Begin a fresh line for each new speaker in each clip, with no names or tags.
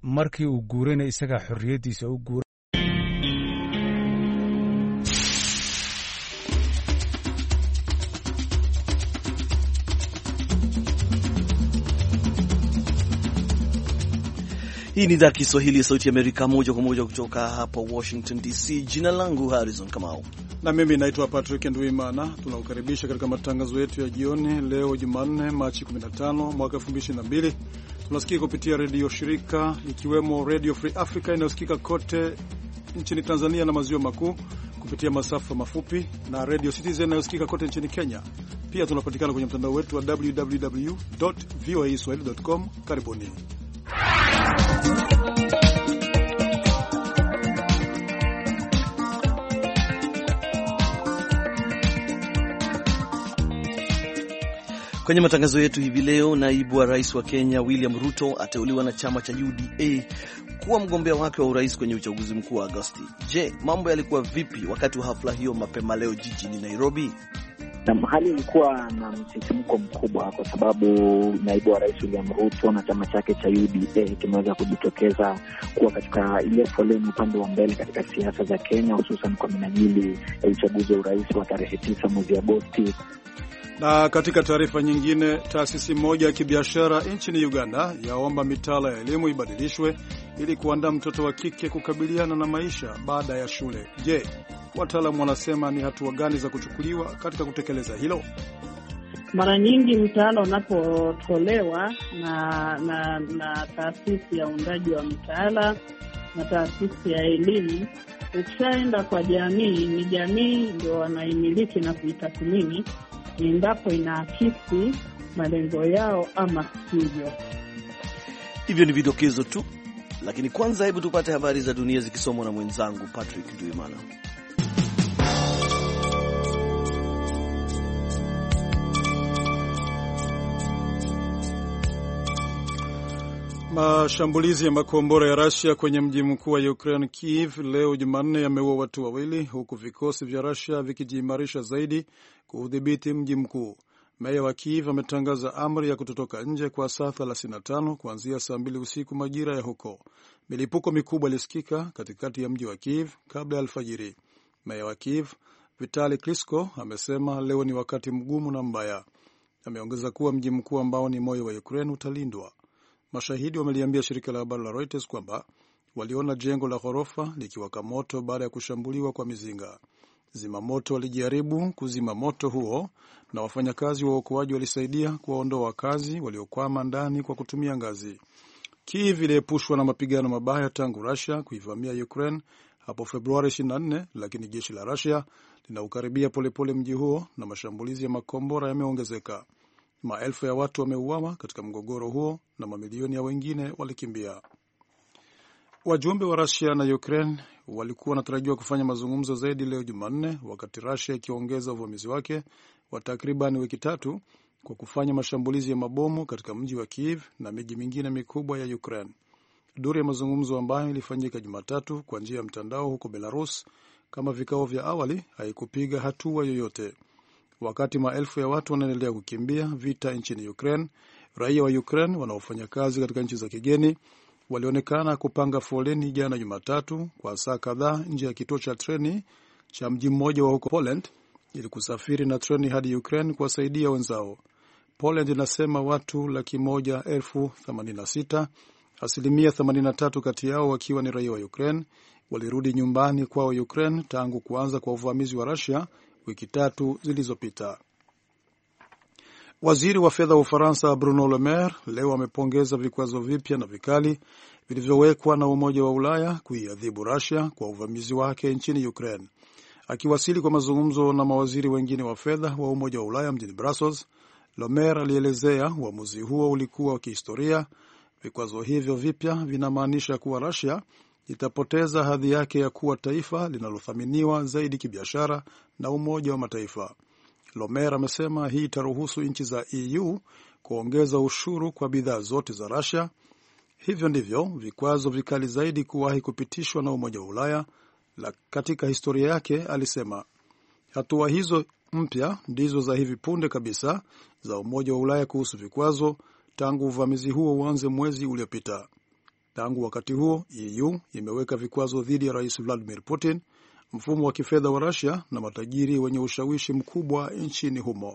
markii uu guurayna isaga xorriyadiisa u guuray.
Hii ni idhaa ya Kiswahili ya Sauti ya Amerika, moja kwa moja kutoka hapa Washington DC. Jina langu Harrison Kamau.
Na mimi naitwa Patrick Ndwimana. Tunakukaribisha katika matangazo yetu ya jioni leo Jumanne, Machi 15 mwaka 2022. Tunasikika kupitia redio shirika ikiwemo Radio Free Africa inayosikika kote nchini Tanzania na maziwa makuu kupitia masafa mafupi, na Radio Citizen inayosikika kote nchini Kenya. Pia tunapatikana kwenye mtandao wetu wa www.voaswahili.com. Karibuni.
Kwenye matangazo yetu hivi leo, naibu wa rais wa Kenya William Ruto ateuliwa na chama cha UDA kuwa mgombea wake wa urais kwenye uchaguzi mkuu wa Agosti. Je, mambo yalikuwa vipi wakati wa hafla hiyo mapema leo jijini Nairobi?
Hali ilikuwa na msisimko mkubwa kwa sababu naibu wa rais William Ruto na chama chake cha UDA kimeweza kujitokeza kuwa katika ile foleni upande wa mbele katika siasa za Kenya, hususan kwa minajili ya uchaguzi wa urais wa tarehe 9 mwezi Agosti.
Na katika taarifa nyingine, taasisi moja ya kibiashara nchini Uganda yaomba mitaala ya elimu ibadilishwe ili kuandaa mtoto wa kike kukabiliana na maisha baada ya shule. Je, wataalamu wanasema ni hatua gani za kuchukuliwa katika kutekeleza hilo?
Mara nyingi mtaala unapotolewa na taasisi ya uundaji wa mtaala na taasisi ya elimu, ukishaenda kwa jamii, ni jamii ndio wanaimiliki na kuitathmini endapo inaakisi malengo yao ama sivyo.
Hivyo ni vidokezo tu, lakini kwanza hebu tupate habari za dunia zikisomwa na mwenzangu Patrick Ndwimana.
Mashambulizi ya makombora ya Russia kwenye mji mkuu wa Ukraine Kiev leo Jumanne yameua watu wawili, huku vikosi vya Russia vikijiimarisha zaidi kuudhibiti mji mkuu. Meya wa Kiev ametangaza amri ya kutotoka nje kwa saa 35 kuanzia saa 2 usiku majira ya huko. Milipuko mikubwa ilisikika katikati ya mji wa Kiev kabla ya alfajiri. Meya wa Kiev Vitali Klitschko amesema leo ni wakati mgumu na mbaya. Ameongeza kuwa mji mkuu ambao ni moyo wa Ukraine utalindwa. Mashahidi wameliambia shirika la habari la Reuters kwamba waliona jengo la ghorofa likiwaka moto baada ya kushambuliwa kwa mizinga. Zimamoto walijaribu kuzima moto huo na wafanyakazi wa uokoaji walisaidia kuwaondoa wakazi waliokwama ndani kwa kutumia ngazi. Kiev iliepushwa na mapigano mabaya tangu Russia kuivamia Ukraine hapo Februari 24, lakini jeshi la Russia linaukaribia polepole mji huo na mashambulizi ya makombora yameongezeka. Maelfu ya watu wameuawa katika mgogoro huo na mamilioni ya wengine walikimbia. Wajumbe wa Russia na Ukraine walikuwa wanatarajiwa kufanya mazungumzo zaidi leo Jumanne, wakati Russia ikiongeza uvamizi wake wa takriban wiki 3 kwa kufanya mashambulizi ya mabomu katika mji wa Kiev na miji mingine mikubwa ya Ukraine. Duru ya mazungumzo ambayo ilifanyika Jumatatu kwa njia ya mtandao huko Belarus, kama vikao vya awali, haikupiga hatua yoyote. Wakati maelfu ya watu wanaendelea kukimbia vita nchini Ukraine, raia wa Ukraine wanaofanya kazi katika nchi za kigeni walionekana kupanga foleni jana Jumatatu kwa saa kadhaa nje ya kituo cha treni cha mji mmoja wa huko Poland ili kusafiri na treni hadi Ukraine kuwasaidia wenzao. Poland inasema watu 186,086, asilimia 83 kati yao wakiwa ni raia wa Ukraine, walirudi nyumbani kwao Ukraine tangu kuanza kwa uvamizi wa Russia wiki 3 zilizopita. Waziri wa fedha wa Ufaransa Bruno Le Maire leo amepongeza vikwazo vipya na vikali vilivyowekwa na Umoja wa Ulaya kuiadhibu Russia kwa uvamizi wake nchini Ukraine. Akiwasili kwa mazungumzo na mawaziri wengine wa fedha wa Umoja wa Ulaya mjini Brussels, Le Maire alielezea uamuzi huo ulikuwa wa kihistoria. Vikwazo hivyo vipya vinamaanisha kuwa Russia itapoteza hadhi yake ya kuwa taifa linalothaminiwa zaidi kibiashara na Umoja wa Mataifa. Le Maire amesema hii itaruhusu nchi za EU kuongeza ushuru kwa bidhaa zote za Russia. Hivyo ndivyo vikwazo vikali zaidi kuwahi kupitishwa na Umoja wa Ulaya katika historia yake, alisema. Hatua hizo mpya ndizo za hivi punde kabisa za Umoja wa Ulaya kuhusu vikwazo tangu uvamizi huo uanze mwezi uliopita. Tangu wakati huo, EU imeweka vikwazo dhidi ya Rais Vladimir Putin, mfumo wa kifedha wa Russia na matajiri wenye ushawishi mkubwa nchini humo.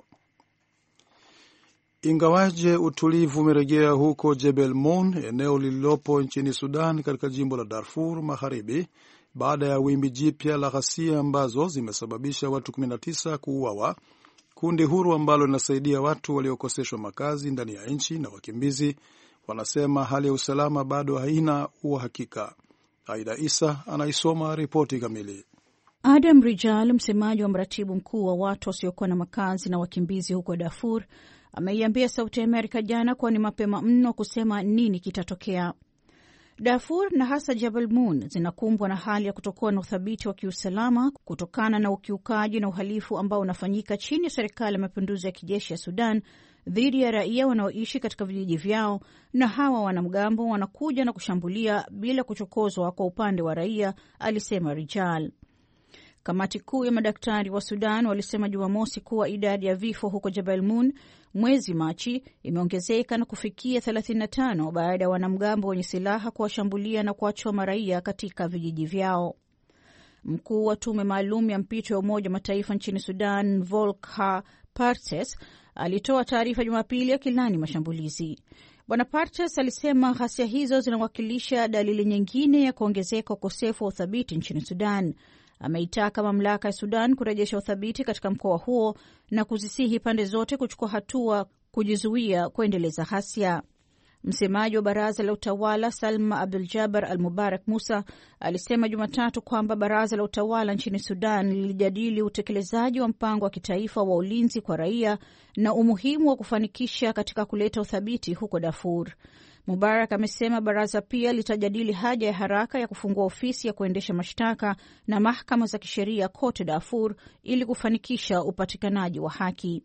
Ingawaje utulivu umerejea huko Jebel Moon, eneo lililopo nchini Sudan katika jimbo la Darfur Magharibi, baada ya wimbi jipya la ghasia ambazo zimesababisha watu 19 kuuawa, kundi huru ambalo linasaidia watu waliokoseshwa makazi ndani ya nchi na wakimbizi wanasema hali ya usalama bado haina uhakika. Aida Isa anaisoma ripoti kamili.
Adam Rijal, msemaji wa mratibu mkuu wa watu wasiokuwa na makazi na wakimbizi huko Darfur, ameiambia Sauti ya Amerika jana kuwa ni mapema mno kusema nini kitatokea. Darfur na hasa Jebel Moon zinakumbwa na hali ya kutokuwa na uthabiti wa kiusalama kutokana na ukiukaji na uhalifu ambao unafanyika chini ya serikali ya mapinduzi ya kijeshi ya Sudan dhidi ya raia wanaoishi katika vijiji vyao, na hawa wanamgambo wanakuja na kushambulia bila kuchokozwa kwa upande wa raia, alisema Rijal. Kamati kuu ya madaktari wa Sudan walisema Jumamosi kuwa idadi ya vifo huko Jebel Moon mwezi Machi imeongezeka na kufikia 35 baada ya wanamgambo wenye silaha kuwashambulia na kuwachoma raia katika vijiji vyao. Mkuu wa tume maalum ya mpito ya Umoja wa Mataifa nchini Sudan, Volker Perthes, alitoa taarifa Jumapili akilani mashambulizi. Bwana Perthes alisema ghasia hizo zinawakilisha dalili nyingine ya kuongezeka ukosefu wa uthabiti nchini Sudan. Ameitaka mamlaka ya Sudan kurejesha uthabiti katika mkoa huo na kuzisihi pande zote kuchukua hatua kujizuia kuendeleza ghasia. Msemaji wa baraza la utawala Salma Abdul Jabbar al-Mubarak Musa alisema Jumatatu kwamba baraza la utawala nchini Sudan lilijadili utekelezaji wa mpango wa kitaifa wa ulinzi kwa raia na umuhimu wa kufanikisha katika kuleta uthabiti huko Darfur. Mubarak amesema baraza pia litajadili haja ya haraka ya kufungua ofisi ya kuendesha mashtaka na mahakama za kisheria kote Darfur ili kufanikisha upatikanaji wa haki.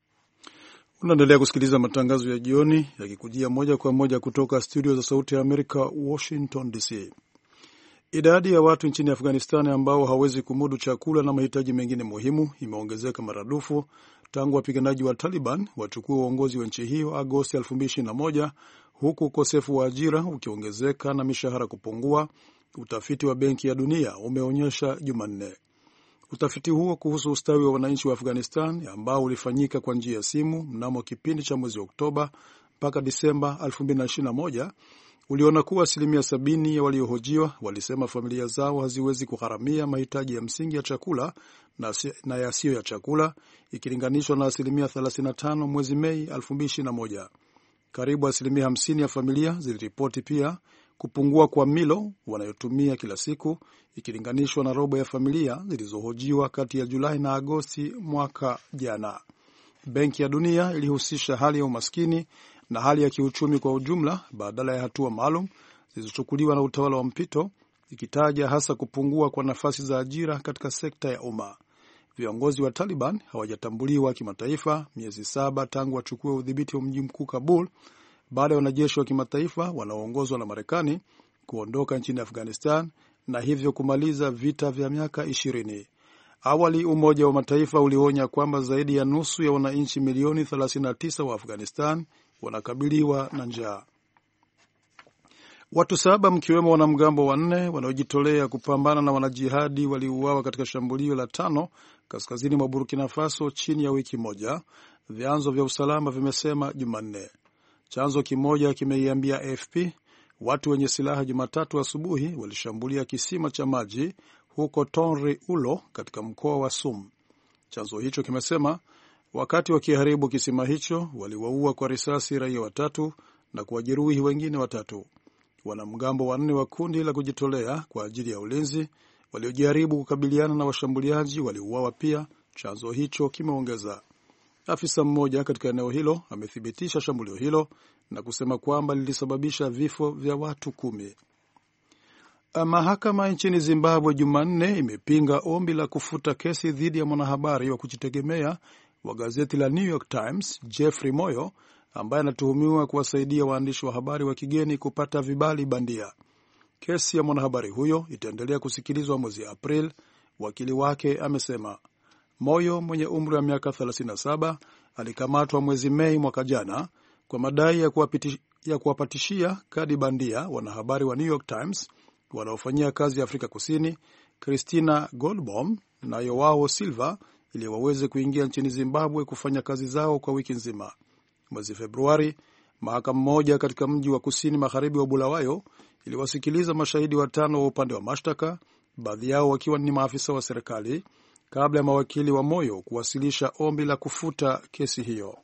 Unaendelea kusikiliza matangazo ya jioni yakikujia moja kwa moja kutoka studio za Sauti ya Amerika, Washington DC. Idadi ya watu nchini Afghanistan ambao hawezi kumudu chakula na mahitaji mengine muhimu imeongezeka maradufu tangu wapiganaji wa Taliban wachukua uongozi wa nchi hiyo Agosti 2021, huku ukosefu wa ajira ukiongezeka na mishahara kupungua, utafiti wa Benki ya Dunia umeonyesha Jumanne. Utafiti huo kuhusu ustawi wa wananchi wa Afghanistan ambao ulifanyika kwa njia ya simu mnamo kipindi cha mwezi Oktoba mpaka Disemba 2021 uliona kuwa 70% ya waliohojiwa walisema familia zao haziwezi kugharamia mahitaji ya msingi ya chakula na yasiyo ya chakula, ikilinganishwa na 35% mwezi Mei 2021. Karibu 50% ya familia ziliripoti pia kupungua kwa milo wanayotumia kila siku, ikilinganishwa na robo ya familia zilizohojiwa kati ya Julai na Agosti mwaka jana. Benki ya Dunia ilihusisha hali ya umaskini na hali ya kiuchumi kwa ujumla badala ya hatua maalum zilizochukuliwa na utawala wa mpito, ikitaja hasa kupungua kwa nafasi za ajira katika sekta ya umma. Viongozi wa Taliban hawajatambuliwa kimataifa miezi 7 tangu wachukue udhibiti wa mji mkuu Kabul, baada ya wanajeshi wa kimataifa wanaoongozwa na Marekani kuondoka nchini Afghanistan na hivyo kumaliza vita vya miaka 20. Awali Umoja wa Mataifa ulionya kwamba zaidi ya nusu ya wananchi milioni 39 wa Afghanistan wanakabiliwa na njaa. Watu 7 mkiwemo wanamgambo 4 wanaojitolea kupambana na wanajihadi waliuawa katika shambulio la 5 kaskazini mwa Burkina Faso chini ya wiki moja, vyanzo vya usalama vimesema Jumanne. Chanzo kimoja kimeiambia AFP watu wenye silaha Jumatatu asubuhi walishambulia kisima cha maji huko Tonri Ulo katika mkoa wa Sum. Chanzo hicho kimesema wakati wakiharibu kisima hicho waliwaua kwa risasi raia 3 na kuwajeruhi wengine 3. Wanamgambo 4 wa kundi la kujitolea kwa ajili ya ulinzi waliojaribu kukabiliana na washambuliaji waliuawa pia, chanzo hicho kimeongeza. Afisa mmoja katika eneo hilo amethibitisha shambulio hilo na kusema kwamba lilisababisha vifo vya watu 10. Mahakama nchini Zimbabwe Jumanne imepinga ombi la kufuta kesi dhidi ya mwanahabari wa kujitegemea wa gazeti la New York Times, Jeffrey Moyo, ambaye anatuhumiwa kuwasaidia waandishi wa habari wa kigeni kupata vibali bandia. Kesi ya mwanahabari huyo itaendelea kusikilizwa mwezi April, wakili wake amesema. Moyo mwenye umri wa miaka 37 alikamatwa mwezi Mei mwaka jana kwa madai ya ya kuwapatishia kadi bandia wanahabari wa New York Times wanaofanyia kazi Afrika Kusini, Christina Goldbaum na Joao Silva, ili waweze kuingia nchini Zimbabwe kufanya kazi zao kwa wiki nzima. Mwezi Februari, mahakama moja katika mji wa kusini magharibi wa Bulawayo iliwasikiliza mashahidi 5 wa upande wa mashtaka, baadhi yao wakiwa ni maafisa wa serikali, kabla ya mawakili wa Moyo kuwasilisha ombi la kufuta kesi hiyo.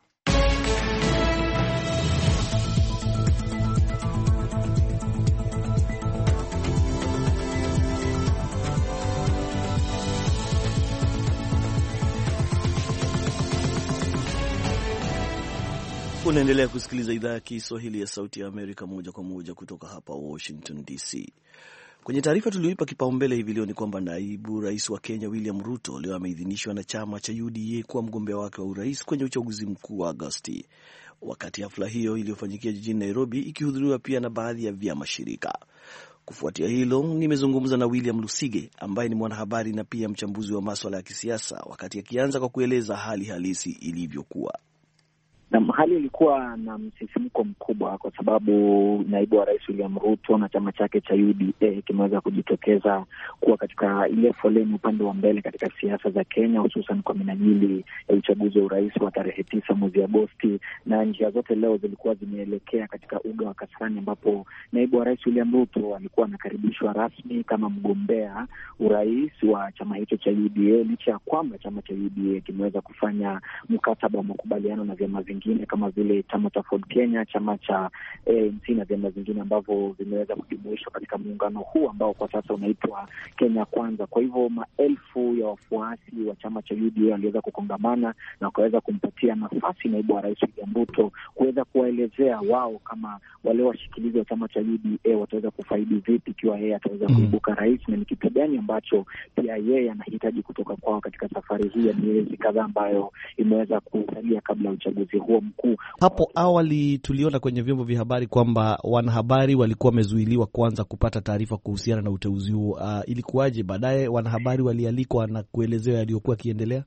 Unaendelea kusikiliza idhaa ya Kiswahili ya Sauti ya Amerika moja kwa moja kutoka hapa Washington DC. Kwenye taarifa tulioipa kipaumbele hivi leo ni kwamba naibu rais wa Kenya William Ruto leo ameidhinishwa na chama cha UDA kuwa mgombea wake wa urais kwenye uchaguzi mkuu wa Agosti. Wakati hafla hiyo iliyofanyikia jijini Nairobi ikihudhuriwa pia na baadhi ya vyama shirika. Kufuatia hilo, nimezungumza na William Lusige ambaye ni mwanahabari na pia mchambuzi wa masuala ya kisiasa, wakati akianza kwa kueleza hali halisi ilivyokuwa.
Na hali ilikuwa na msisimko mkubwa kwa sababu naibu wa rais William Ruto na chama chake cha UDA kimeweza kujitokeza kuwa katika ile foleni upande wa mbele katika siasa za Kenya, hususan kwa minajili ya uchaguzi wa urais wa tarehe 9 mwezi Agosti, na njia zote leo zilikuwa zimeelekea katika uga wa Kasarani, ambapo naibu wa rais William Ruto alikuwa anakaribishwa rasmi kama mgombea urais wa chama hicho cha UDA, licha ya kwamba chama cha UDA kimeweza kufanya mkataba wa makubaliano na vyama vingine kama vile chama cha Ford Kenya, chama cha ANC na vyama vingine ambavyo vimeweza kujumuishwa katika muungano huu ambao kwa sasa unaitwa Kenya Kwanza. Kwa hivyo maelfu ya wafuasi wa chama cha UDA waliweza kukongamana na wakaweza kumpatia nafasi naibu wa rais William Ruto kuweza kuwaelezea wao kama wale washikilizi wa chama cha UDA wataweza kufaidi vipi ikiwa yeye ataweza kuibuka rais, na ni kitu gani ambacho pia yeye anahitaji kutoka kwao katika safari hii ya miezi kadhaa ambayo imeweza kusalia kabla ya uchaguzi huo mkuu.
Hapo awali tuliona kwenye vyombo vya habari kwamba wanahabari walikuwa wamezuiliwa kwanza kupata taarifa kuhusiana na uteuzi huo. Ilikuwaje baadaye wanahabari walialikwa na kuelezewa yaliyokuwa kiendelea?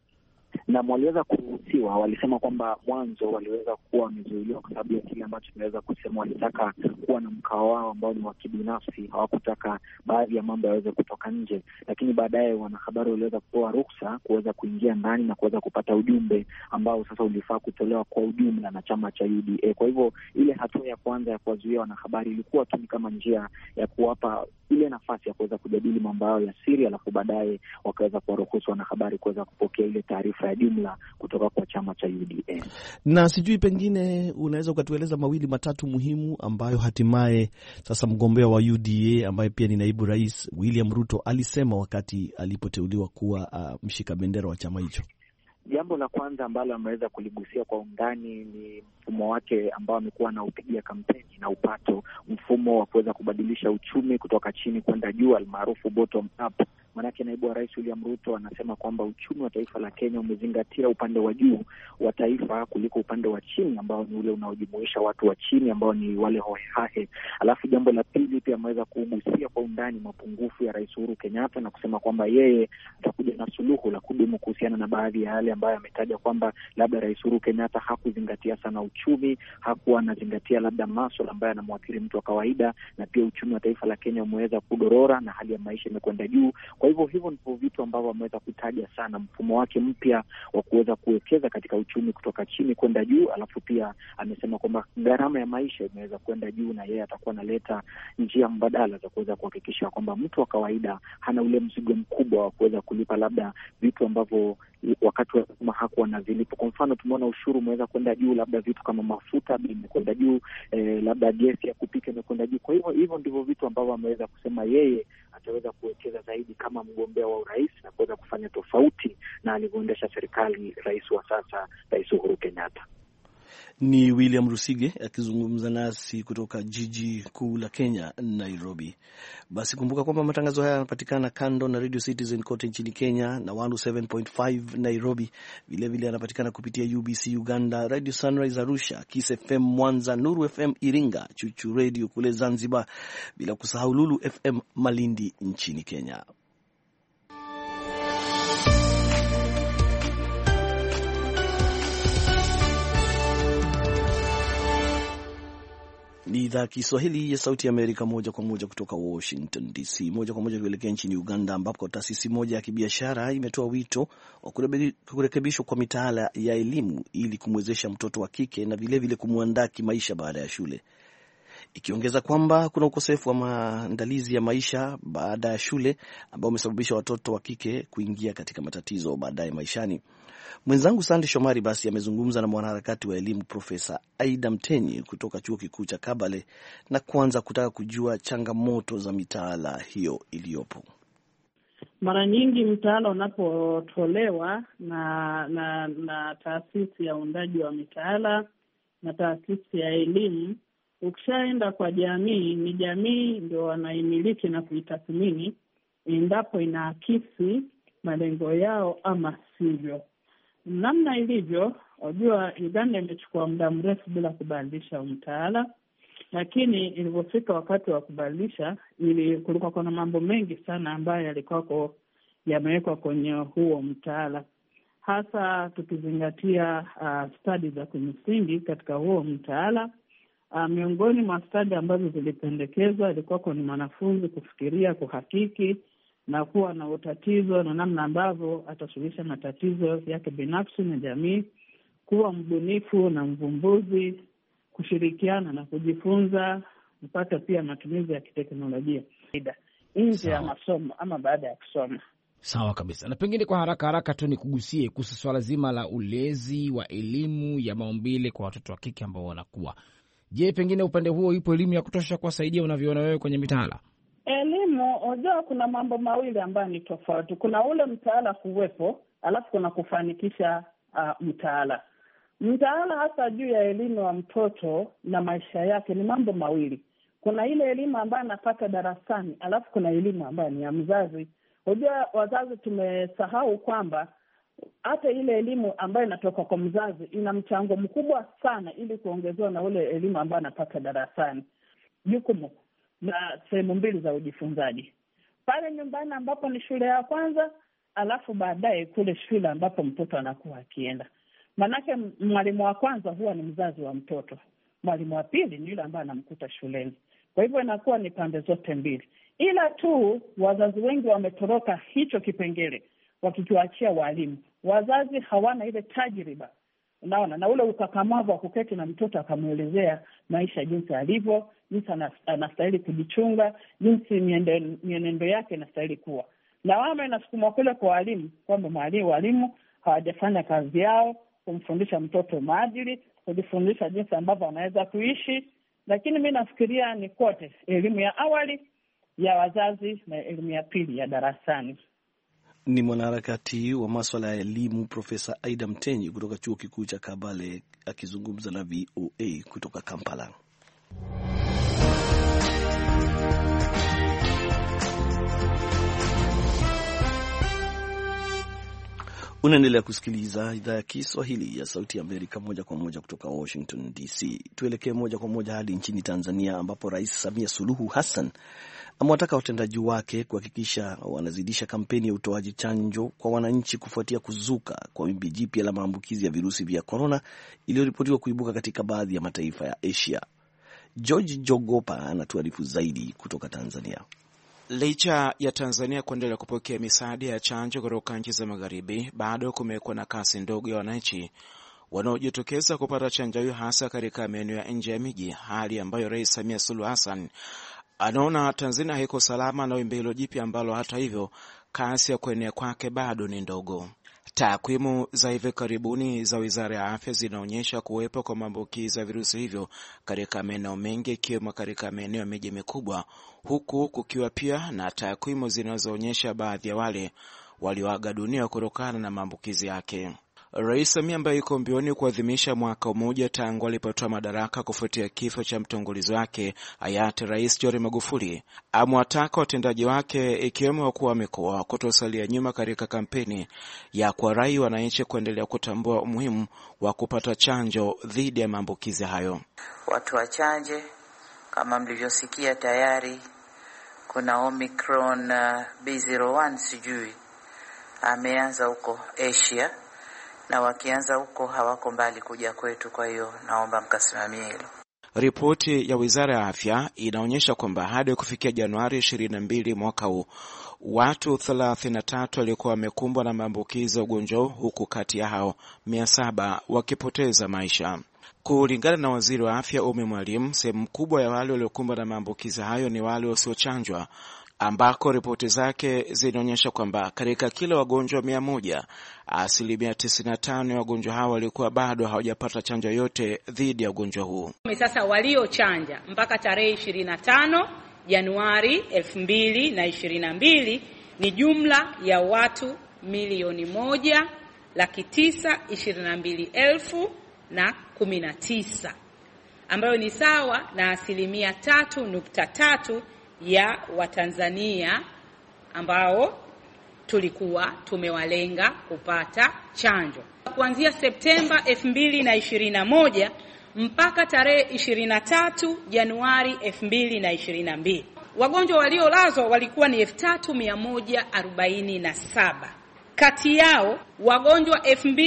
Na waliweza kuruhusiwa. Walisema kwamba mwanzo waliweza kuwa wamezuiliwa kwa sababu ya kile ambacho tunaweza kusema walitaka kuwa na mkao wao ambao ni wa kibinafsi, hawakutaka baadhi ya mambo yaweze kutoka nje, lakini baadaye wanahabari waliweza kupewa ruhusa kuweza kuingia ndani na kuweza kupata ujumbe ambao sasa ulifaa kutolewa kwa ujumla na chama cha UDA. Kwa hivyo ile hatua ya kwanza ya kuwazuia wanahabari ilikuwa tu kama njia ya kuwapa ile nafasi ya kuweza kujadili mambo yao ya siri, alafu baadaye wakaweza kuwaruhusu wanahabari kuweza kupokea ile taarifa ya jumla kutoka kwa chama cha UDA.
Na sijui pengine unaweza ukatueleza mawili matatu muhimu ambayo hatimaye sasa mgombea wa UDA ambaye pia ni naibu rais William Ruto alisema wakati alipoteuliwa kuwa mshika bendera wa chama hicho.
Jambo la kwanza ambalo ameweza kuligusia kwa undani ni mfumo wake ambao amekuwa na upigia kampeni na upato, mfumo wa kuweza kubadilisha uchumi kutoka chini kwenda juu, almaarufu bottom up. Manake naibu wa rais William Ruto anasema kwamba uchumi wa taifa la Kenya umezingatia upande wa juu wa taifa kuliko upande wa chini ambao ni ule unaojumuisha watu wa chini ambao ni wale hohehahe. Alafu jambo la pili pia ameweza kugusia kwa undani mapungufu ya Rais Uhuru Kenyatta na kusema kwamba yeye atakuja na suluhu la kudumu kuhusiana na baadhi ya yale ambayo ametaja kwamba labda Rais Uhuru Kenyatta hakuzingatia sana uchumi, hakuwa anazingatia labda masuala ambayo yanamwathiri mtu wa kawaida, na pia uchumi wa taifa la Kenya umeweza kudorora na hali ya maisha imekwenda juu. Kwa hivyo ndivyo vitu ambavyo ameweza kutaja sana, mfumo wake mpya wa kuweza kuwekeza katika uchumi kutoka chini kwenda juu. Alafu pia amesema kwamba gharama ya maisha imeweza kwenda juu na yeye atakuwa analeta njia mbadala za kuweza kuhakikisha kwamba mtu wa kawaida hana ule mzigo mkubwa wa kuweza kulipa labda vitu ambavyo wakati wa kama hakuwa na vilipo. Kwa mfano tumeona ushuru umeweza kwenda juu, labda vitu kama mafuta imekwenda juu, labda gesi ya kupika imekwenda juu. Kwa hivyo ndivyo vitu ambavyo ameweza kusema yeye ataweza kuwekeza zaidi kama mgombea wa urais na kuweza kufanya tofauti na alivyoendesha serikali rais wa sasa, Rais Uhuru Kenyatta.
Ni William Lusige akizungumza nasi kutoka jiji kuu la Kenya, Nairobi. Basi kumbuka kwamba matangazo haya yanapatikana kando na Radio Citizen kote nchini Kenya na 107.5 Nairobi. Vilevile yanapatikana kupitia UBC Uganda, Radio Sunrise Arusha, Kiss FM Mwanza, Nuru FM Iringa, Chuchu Radio kule Zanzibar, bila kusahau Lulu FM Malindi nchini Kenya. Ni idhaa Kiswahili ya Sauti ya Amerika, moja kwa moja kutoka Washington DC. Moja kwa moja tuelekea nchini Uganda, ambapo taasisi moja ya kibiashara imetoa wito wa kurekebishwa kwa mitaala ya elimu ili kumwezesha mtoto wa kike na vilevile kumwandaa kimaisha baada ya shule, ikiongeza kwamba kuna ukosefu wa maandalizi ya maisha baada ya shule ambao umesababisha watoto wa kike kuingia katika matatizo baadaye maishani. Mwenzangu Sande Shomari basi amezungumza na mwanaharakati wa elimu Profesa Aida Mtenyi kutoka Chuo Kikuu cha Kabale na kwanza kutaka kujua changamoto za mitaala hiyo iliyopo.
Mara nyingi mtaala unapotolewa na taasisi ya uundaji wa mitaala na taasisi ya elimu, ukishaenda kwa jamii, ni jamii ndio wanaimiliki na kuitathmini endapo inaakisi malengo yao ama sivyo. Namna ilivyo, unajua Uganda imechukua muda mrefu bila kubadilisha mtaala, lakini ilipofika wakati wa kubadilisha, kulikuwa kuna mambo mengi sana ambayo yalikuwa yamewekwa kwenye huo mtaala, hasa tukizingatia stadi za kimsingi katika huo mtaala. Miongoni mwa stadi ambazo zilipendekezwa ilikuwa ni mwanafunzi kufikiria, kuhakiki na kuwa na utatizo na namna ambavyo atasuluhisha matatizo yake binafsi na jamii, kuwa mbunifu na mvumbuzi, kushirikiana na kujifunza, kupata pia matumizi ya kiteknolojia nje ya masomo ama baada ya kusoma.
Sawa kabisa. Na pengine kwa haraka tu nikugusie kuhusu swala zima la ulezi wa elimu ya maumbile kwa watoto wa kike ambao wanakuwa. Je, pengine upande huo ipo elimu ya kutosha kuwasaidia unavyoona wewe kwenye mitaala?
Elimu, unajua kuna mambo mawili ambayo ni tofauti. Kuna ule mtaala kuwepo, alafu kuna kufanikisha mtaala. Mtaala hasa juu ya elimu ya mtoto na maisha yake ni mambo mawili. Kuna ile elimu ambayo anapata darasani, alafu kuna elimu ambayo ni ya mzazi. Unajua wazazi tumesahau kwamba hata ile elimu ambayo inatoka kwa mzazi ina mchango mkubwa sana ili kuongezewa na ule elimu ambayo anapata darasani. Jukumu na sehemu mbili za ujifunzaji. Pale nyumbani ambapo ni shule ya kwanza, alafu baadaye kule shule ambapo mtoto anakuwa akienda. Manake mwalimu wa kwanza huwa ni mzazi wa mtoto. Mwalimu wa pili ni yule ambaye anamkuta shuleni. Kwa hivyo inakuwa ni pande zote mbili. Ila tu wazazi wengi wametoroka hicho kipengele wakikiachia walimu. Wazazi hawana ile tajriba, unaona, na ule ukakamavu wa kuketi na mtoto akamuelezea maisha jinsi alivyo, jinsi anastahili kujichunga, jinsi mienendo yake inastahili kuwa. Lawama inasukuma kule kwa walimu kwamba walimu hawajafanya kazi yao kumfundisha mtoto maadili, kujifundisha jinsi ambavyo anaweza kuishi. Lakini mimi nafikiria ni kote, elimu ya awali ya wazazi na elimu ya pili ya darasani.
Ni mwanaharakati wa masuala ya elimu Profesa Aida Mtenyi kutoka Chuo Kikuu cha Kabale akizungumza na VOA kutoka Kampala. Unaendelea kusikiliza idhaa ya Kiswahili ya Sauti ya Amerika moja kwa moja kutoka Washington DC. Tuelekee moja kwa moja hadi nchini Tanzania, ambapo Rais Samia Suluhu Hassan amewataka watendaji wake kuhakikisha wanazidisha kampeni ya utoaji chanjo kwa wananchi kufuatia kuzuka kwa wimbi jipya la maambukizi ya virusi vya korona iliyoripotiwa kuibuka katika baadhi ya mataifa ya Asia. George Jogopa anatuarifu zaidi kutoka Tanzania.
Licha ya Tanzania kuendelea kupokea misaada ya chanjo kutoka nchi za magharibi, bado kumekuwa na kasi ndogo ya wananchi wanaojitokeza kupata chanjo hiyo, hasa katika maeneo ya nje ya miji, hali ambayo Rais Samia Suluhu Hassan anaona Tanzania haiko salama na wimbi hilo jipya ambalo hata hivyo kasi ya kuenea kwake bado ni ndogo. Takwimu za hivi karibuni za Wizara ya Afya zinaonyesha kuwepo kwa maambukizi ya virusi hivyo katika maeneo mengi, ikiwemo katika maeneo ya miji mikubwa, huku kukiwa pia na takwimu zinazoonyesha baadhi ya wale walioaga dunia kutokana na maambukizi yake. Rais Samia ambaye yuko mbioni kuadhimisha mwaka mmoja tangu alipotoa madaraka kufuatia kifo cha mtangulizi wake hayati Rais John Magufuli, amewataka watendaji wake ikiwemo wakuu wa mikoa kutosalia nyuma katika kampeni ya kuwarai wananchi kuendelea kutambua umuhimu wa kupata chanjo dhidi ya maambukizi hayo.
Watu wachanje, kama mlivyosikia tayari kuna Omicron B01 sijui ameanza huko Asia, na wakianza huko hawako mbali kuja kwetu, kwa hiyo naomba mkasimamie hilo.
Ripoti ya Wizara ya Afya inaonyesha kwamba hadi kufikia Januari 22 mwaka huu, watu 33 walikuwa wamekumbwa na maambukizi ya ugonjwa, huku kati ya hao 700 wakipoteza maisha. Kulingana na Waziri wa Afya Umi Mwalimu, sehemu kubwa ya wale waliokumbwa na maambukizi hayo ni wale wasiochanjwa, ambako ripoti zake zinaonyesha kwamba katika kila wagonjwa 100, 95% ya wagonjwa hao walikuwa bado hawajapata chanjo yote dhidi ya ugonjwa huu.
Sasa waliochanja mpaka tarehe 25 Januari 2022 ni jumla ya watu 1,922,019 ambayo ni sawa na 3.3% ya Watanzania ambao tulikuwa tumewalenga kupata chanjo. Kuanzia Septemba 2021 mpaka tarehe 23 Januari 2022, wagonjwa waliolazwa walikuwa ni 3,147. Kati yao wagonjwa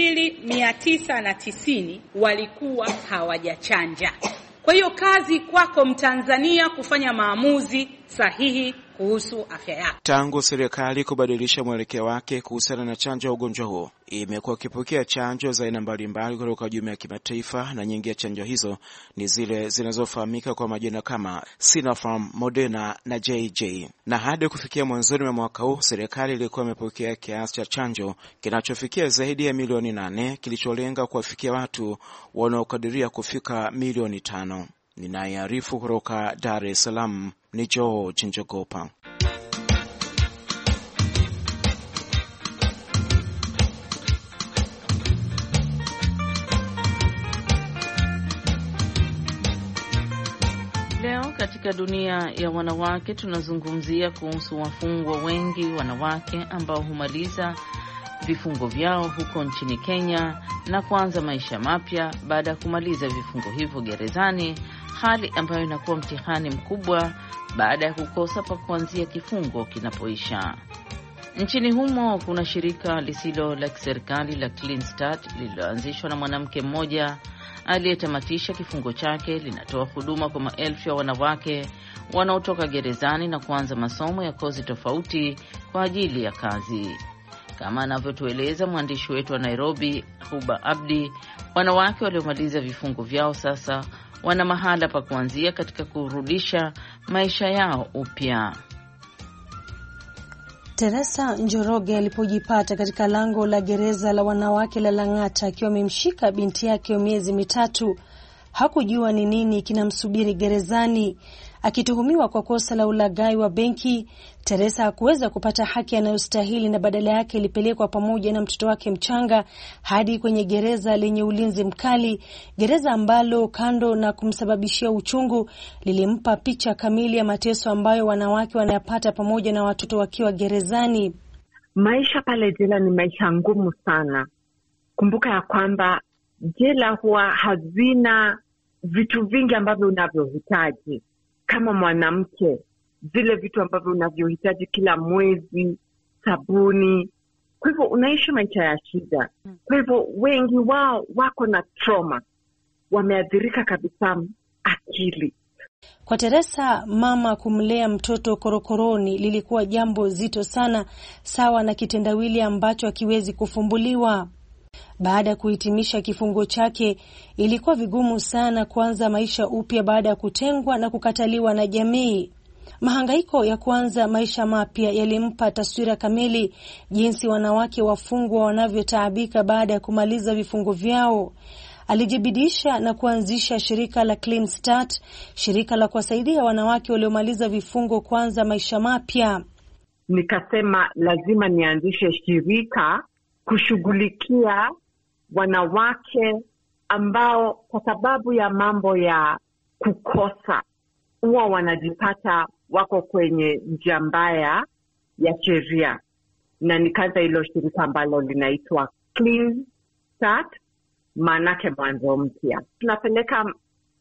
2,990 walikuwa hawajachanja. Kwa hiyo kazi kwako Mtanzania kufanya maamuzi sahihi kuhusu afya yako.
Tangu serikali kubadilisha mwelekeo wake kuhusiana na chanjo ya ugonjwa huo, imekuwa ikipokea chanjo za aina mbalimbali kutoka jumuiya ya kimataifa, na nyingi ya chanjo hizo ni zile zinazofahamika kwa majina kama Sinopharm, Moderna na JJ. Na hadi kufikia mwanzoni mwa mwaka huu, serikali ilikuwa imepokea kiasi cha chanjo kinachofikia zaidi ya milioni 8, kilicholenga kuwafikia watu wanaokadiria kufika milioni 5. Ninayearifu kutoka Dar es Salaam ni George Njogopa.
Leo katika dunia ya wanawake tunazungumzia kuhusu wafungwa wengi wanawake ambao humaliza vifungo vyao huko nchini Kenya na kuanza maisha mapya baada ya kumaliza vifungo hivyo gerezani, hali ambayo inakuwa mtihani mkubwa baada ya kukosa pa kuanzia kifungo kinapoisha. Nchini humo kuna shirika lisilo la kiserikali la Clean Start lililoanzishwa na mwanamke mmoja aliyetamatisha kifungo chake. Linatoa huduma kwa maelfu ya wanawake wanaotoka gerezani na kuanza masomo ya kozi tofauti kwa ajili ya kazi. Kama anavyotueleza mwandishi wetu wa Nairobi, Huba Abdi, wanawake waliomaliza vifungo vyao sasa wana mahala pa kuanzia katika kurudisha maisha yao upya.
Teresa Njoroge alipojipata katika lango la gereza la wanawake la Lang'ata akiwa amemshika binti yake wa miezi 3, hakujua ni nini kinamsubiri gerezani. Akituhumiwa kwa kosa la ulaghai wa benki, Teresa hakuweza kupata haki anayostahili na badala yake ilipelekwa pamoja na mtoto wake mchanga hadi kwenye gereza lenye ulinzi mkali, gereza ambalo kando na kumsababishia uchungu lilimpa picha kamili ya mateso ambayo wanawake wanayapata pamoja na watoto wakiwa gerezani.
Maisha pale jela ni maisha ngumu sana. Kumbuka ya kwamba jela huwa hazina vitu vingi ambavyo unavyohitaji kama mwanamke, zile vitu ambavyo unavyohitaji kila mwezi, sabuni. Kwa hivyo unaishi maisha ya shida. Kwa hivyo wengi wao wako na trauma, wameathirika kabisa akili.
Kwa Teresa, mama kumlea mtoto korokoroni lilikuwa jambo zito sana, sawa na kitendawili ambacho hakiwezi kufumbuliwa. Baada ya kuhitimisha kifungo chake, ilikuwa vigumu sana kuanza maisha upya baada ya kutengwa na kukataliwa na jamii. Mahangaiko ya kuanza maisha mapya yalimpa taswira kamili jinsi wanawake wafungwa wanavyotaabika baada ya kumaliza vifungo vyao. Alijibidisha na kuanzisha shirika la Clean Start, shirika la kuwasaidia wanawake waliomaliza vifungo kuanza maisha mapya.
Nikasema lazima nianzishe shirika kushughulikia wanawake ambao kwa sababu ya mambo ya kukosa huwa wanajipata wako kwenye njia mbaya ya sheria. Na nikaanza hilo shirika ambalo linaitwa Clean Start, maanake mwanzo mpya. Tunapeleka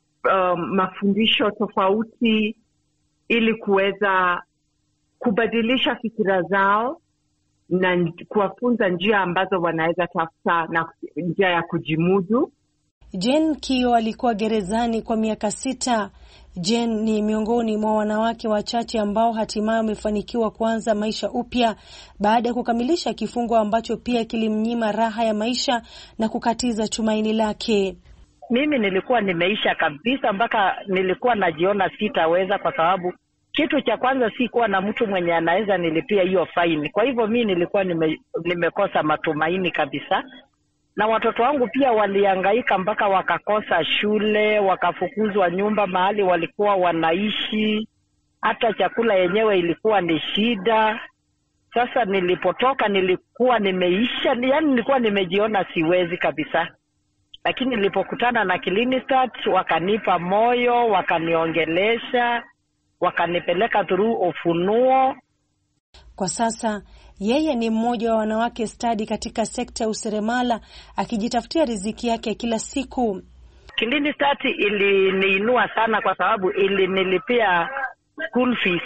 mafundisho tofauti ili kuweza kubadilisha fikira zao na kuwafunza njia ambazo wanaweza tafuta na njia ya kujimudu.
Jane Kio alikuwa gerezani kwa miaka 6. Jane ni miongoni mwa wanawake wachache ambao hatimaye wamefanikiwa kuanza maisha upya baada ya kukamilisha kifungo ambacho pia kilimnyima raha ya maisha na kukatiza tumaini lake.
Mimi nilikuwa nimeisha kabisa, mpaka nilikuwa najiona sitaweza, kwa sababu kitu cha kwanza si kuwa na mtu mwenye anaweza nilipia hiyo faini. Kwa hivyo mimi nilikuwa nimekosa matumaini kabisa. Na watoto wangu pia walihangaika mpaka wakakosa shule, wakafukuzwa nyumba mahali walikuwa wanaishi. Hata chakula yenyewe ilikuwa ni shida. Sasa nilipotoka nilikuwa nimeisha, yani nilikuwa nimejiona siwezi kabisa. Lakini nilipokutana na Clean Start wakanipa moyo, wakaniongelesha, wakanipeleka through Ufunuo.
Kwa sasa yeye ni mmoja wa wanawake stadi katika sekta ya useremala, akijitafutia riziki yake kila siku.
Clean Start iliniinua sana kwa sababu ilinilipia school fees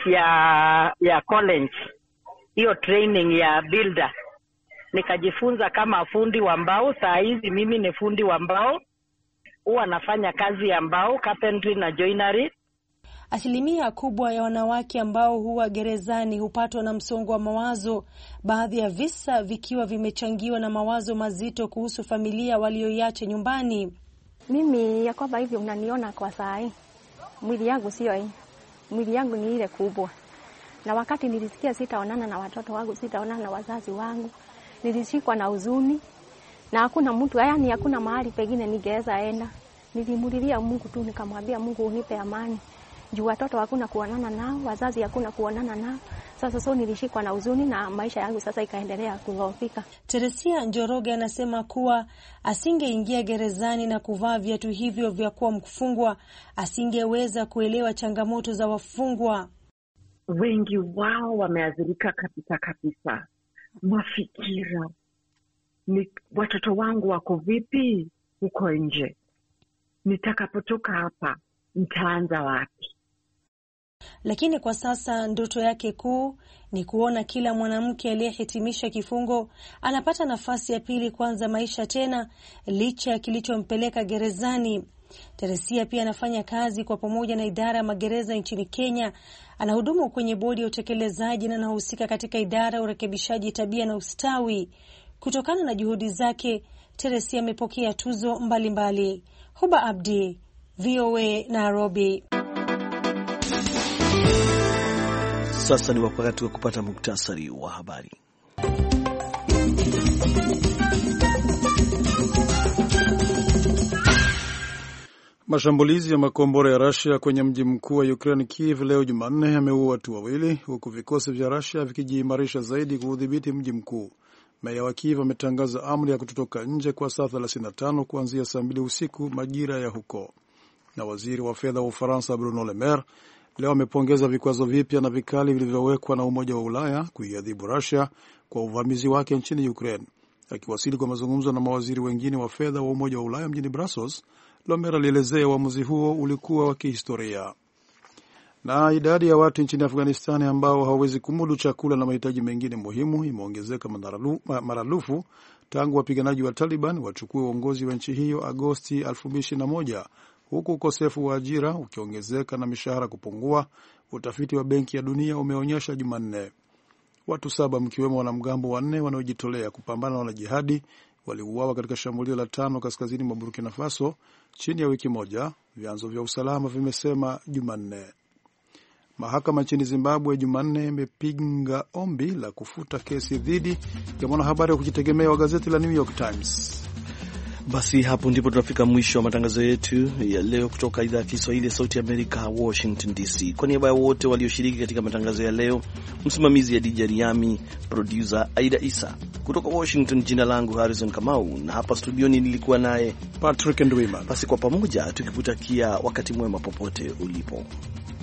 ya college. Hiyo training ya builder. Nikajifunza kama fundi wa mbao. Saa hizi mimi ni fundi wa mbao. Huwa nafanya kazi ya mbao, carpentry na joinery.
Asilimia kubwa ya wanawake ambao huwa gerezani hupatwa na msongo wa mawazo, baadhi ya visa vikiwa vimechangiwa na mawazo mazito kuhusu familia walioiacha nyumbani.
Mimi ya kwamba hivi unaniona kwa saa hii, mwili yangu sio hii. Mwili yangu ni ile kubwa. Na wakati nilisikia sitaonana na watoto wangu, sitaonana na wazazi wangu, nilishikwa na huzuni. Na hakuna mtu, yani hakuna mahali pengine ningeweza enda. Nilimulilia Mungu tu, nikamwambia Mungu unipe amani. Juu watoto hakuna kuonana nao, wazazi hakuna kuonana nao. Sasa nilishikwa na huzuni na maisha yangu sasa ikaendelea kudhoofika.
Teresia Njoroge anasema kuwa asingeingia gerezani na kuvaa viatu hivyo vya kuwa mfungwa, asingeweza kuelewa changamoto za wafungwa.
Wengi wao wameathirika kabisa. Mafikira ni watoto wangu wako vipi huko nje? Nitakapotoka hapa nitaanza wapi?
Lakini kwa sasa ndoto yake kuu ni kuona kila mwanamke aliyehitimisha kifungo anapata nafasi ya pili kuanza maisha tena, licha ya kilichompeleka gerezani. Teresia pia anafanya kazi kwa pamoja na idara ya magereza nchini Kenya. Anahudumu kwenye bodi ya utekelezaji na anahusika katika idara ya urekebishaji tabia na ustawi. Kutokana na juhudi zake, Teresia amepokea tuzo mbalimbali. Huba Abdi, VOA Nairobi.
Sasa ni wakati wa kupata muktasari wa habari.
Mashambulizi ya makombora ya Russia kwenye mji mkuu wa Ukraine Kiev leo Jumanne yameua watu 2, huku vikosi vya Russia vikijiimarisha zaidi kuudhibiti mji mkuu. Meya wa Kiev ametangaza amri ya kutotoka nje kwa saa 35 kuanzia saa 2 usiku majira ya huko. Na waziri wa fedha wa Ufaransa Bruno Le Maire leo amepongeza vikwazo vipya na vikali vilivyowekwa na Umoja wa Ulaya kuiadhibu Russia kwa uvamizi wake nchini Ukraine. Akiwasili kwa mazungumzo na mawaziri wengine wa fedha wa Umoja wa Ulaya mjini Brussels, Le Maire alielezea uamuzi huo ulikuwa wa kihistoria. Na idadi ya watu nchini Afghanistan ambao hawawezi kumudu chakula na mahitaji mengine muhimu imeongezeka maradufu tangu wapiganaji wa Taliban wachukue uongozi wa nchi hiyo Agosti 2021, huku ukosefu wa ajira ukiongezeka na mishahara kupungua, utafiti wa Benki ya Dunia umeonyesha Jumanne. Watu 7 mkiwemo wanamgambo 4 wanaojitolea kupambana na wanajihadi waliuawa katika shambulio la 5 kaskazini mwa Burkina Faso chini ya wiki moja, vyanzo vya usalama vimesema Jumanne. Mahakama nchini Zimbabwe Jumanne imepinga ombi la kufuta kesi dhidi ya mwanahabari wa kujitegemea wa gazeti la New York Times.
Basi hapo ndipo tunafika mwisho wa matangazo yetu ya leo kutoka idhaa ya Kiswahili ya Sauti ya Amerika, Washington DC. Kwa niaba ya wote walioshiriki katika matangazo ya leo, msimamizi ya DJ Riami, producer Aida Isa. Kutoka Washington, jina langu Harrison Kamau, na hapa studioni nilikuwa naye
Patrick Ndwimana.
Basi kwa pamoja tukikutakia wakati mwema popote ulipo.